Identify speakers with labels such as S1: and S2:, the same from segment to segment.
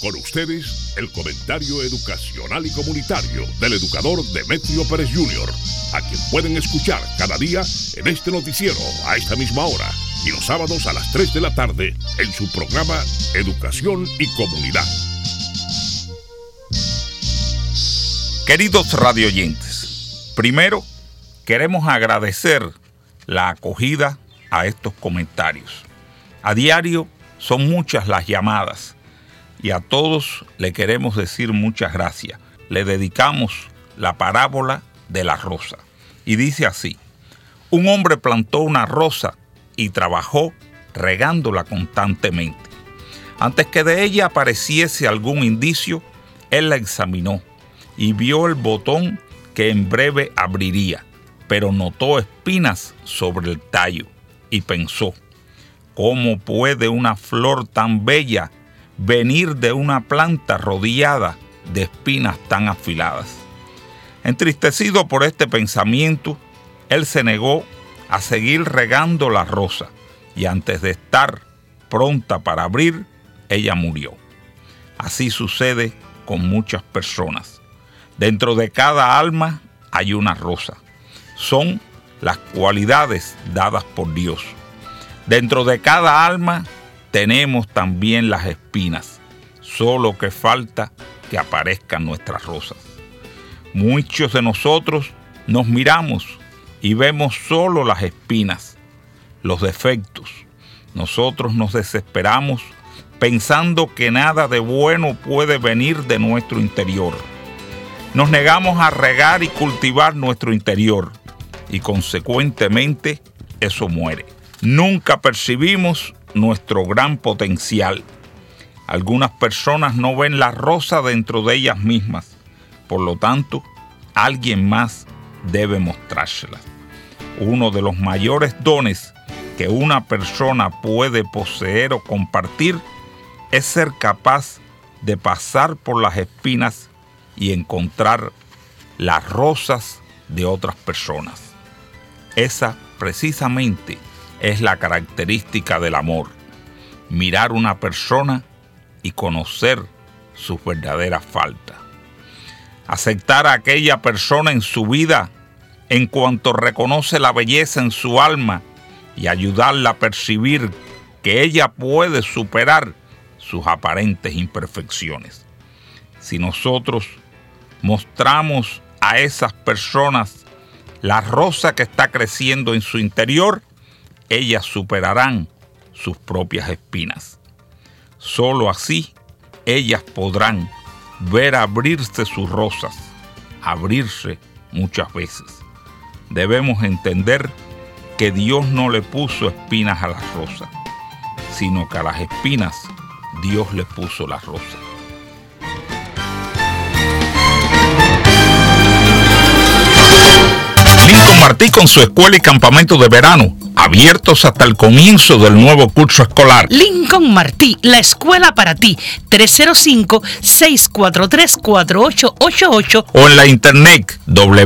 S1: Con ustedes, el comentario educacional y comunitario del educador Demetrio Pérez Jr., a quien pueden escuchar cada día en este noticiero a esta misma hora y los sábados a las 3 de la tarde en su programa Educación y Comunidad.
S2: Queridos radioyentes, primero queremos agradecer la acogida a estos comentarios. A diario son muchas las llamadas y a todos le queremos decir muchas gracias. Le dedicamos la parábola de la rosa y dice así: un hombre plantó una rosa y trabajó regándola constantemente. Antes que de ella apareciese algún indicio, él la examinó y vio el botón que en breve abriría, pero notó espinas sobre el tallo y pensó: ¿cómo puede una flor tan bella venir de una planta rodeada de espinas tan afiladas? Entristecido por este pensamiento, él se negó a seguir regando la rosa y antes de estar pronta para abrir, ella murió. Así sucede con muchas personas. Dentro de cada alma hay una rosa. Son las cualidades dadas por Dios. Dentro de cada alma tenemos también las espinas, solo que falta que aparezcan nuestras rosas. Muchos de nosotros nos miramos y vemos solo las espinas, los defectos. Nosotros nos desesperamos pensando que nada de bueno puede venir de nuestro interior. Nos negamos a regar y cultivar nuestro interior y consecuentemente eso muere. Nunca percibimos nuestro gran potencial. Algunas personas no ven la rosa dentro de ellas mismas, por lo tanto, alguien más debe mostrárselas. Uno de los mayores dones que una persona puede poseer o compartir es ser capaz de pasar por las espinas y encontrar las rosas de otras personas. Esa precisamente es la característica del amor: mirar una persona y conocer sus verdaderas faltas. Aceptar a aquella persona en su vida en cuanto reconoce la belleza en su alma y ayudarla a percibir que ella puede superar sus aparentes imperfecciones. Si nosotros mostramos a esas personas la rosa que está creciendo en su interior, ellas superarán sus propias espinas. Solo así ellas podrán ver abrirse sus rosas, abrirse muchas veces. Debemos entender que Dios no le puso espinas a las rosas, sino que a las espinas Dios le puso las rosas. Lincoln Martí con su escuela y campamento de verano, abiertos hasta el comienzo del nuevo curso escolar.
S3: Lincoln Martí, la escuela para ti, 305-643-4888
S2: o en la internet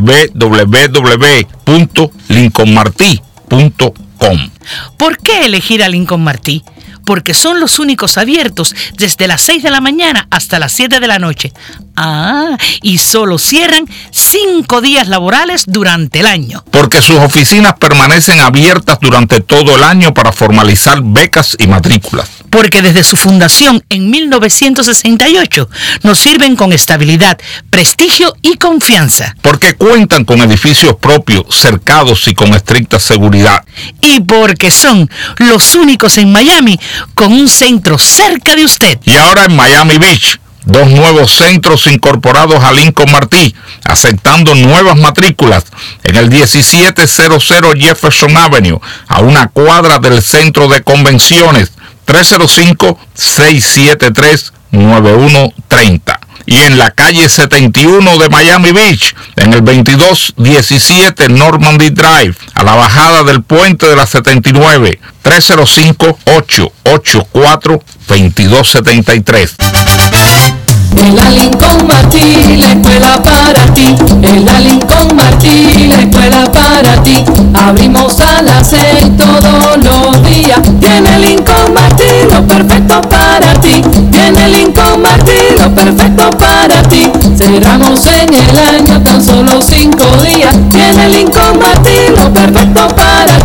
S2: www.lincolnmarti.com.
S3: ¿Por qué elegir a Lincoln Martí? Porque son los únicos abiertos desde las 6 de la mañana hasta las 7 de la noche. Y solo cierran 5 días laborales durante el año.
S2: Porque sus oficinas permanecen abiertas durante todo el año para formalizar becas y matrículas.
S3: Porque desde su fundación en 1968 nos sirven con estabilidad, prestigio y confianza.
S2: Porque cuentan con edificios propios, cercados y con estricta seguridad.
S3: Y porque son los únicos en Miami con un centro cerca de usted.
S2: Y ahora en Miami Beach, 2 nuevos centros incorporados a Lincoln Martí, aceptando nuevas matrículas en el 1700 Jefferson Avenue, a una cuadra del centro de convenciones, 305-673-9130. Y en la calle 71 de Miami Beach, en el 2217 Normandy Drive, a la bajada del puente de la 79, 305-884-2273.
S4: En la Lincoln Martí, la escuela para ti. En la Lincoln Martí, la escuela para ti. Abrimos a las 6 todos los días. Tiene Lincoln Martí lo perfecto para ti. Tiene Lincoln Martí Cerramos en el año tan solo 5 días. Tiene Lincoln Martin lo perfecto para